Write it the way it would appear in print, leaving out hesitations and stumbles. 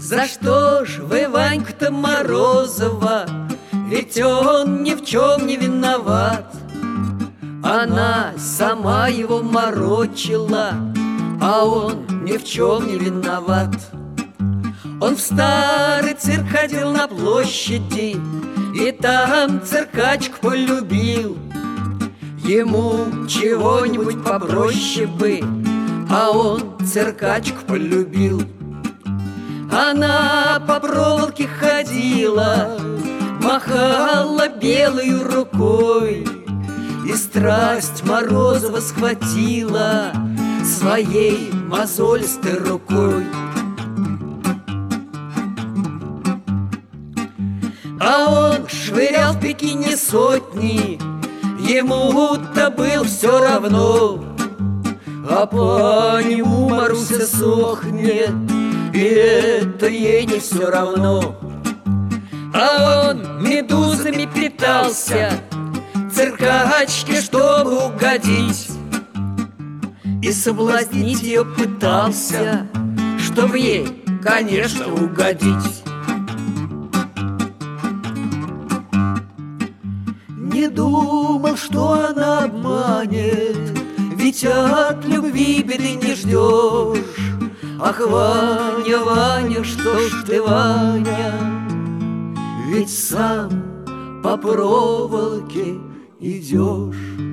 За что ж вы Ваньку-то Морозова? Ведь он ни в чем не виноват. Она сама его морочила, а он ни в чем не виноват. Он в старый цирк ходил на площади, и там циркачку полюбил. Ему чего-нибудь попроще бы, а он циркачку полюбил. Она по проволоке ходила, махала белой рукой, и страсть Морозова схватила своей мозолистой рукой. А он швырял в Пекине сотни, ему-то было все равно. А по нему Маруся сохнет, и это ей не все равно. А он медузами питался, циркачке, чтобы угодить, и соблазнить ее пытался, чтобы ей, конечно, угодить. Не думал, что она обманет, ведь от любви беды не ждешь. Ах, Ваня, Ваня, что ж ты, Ваня, ведь сам по проволоке идешь.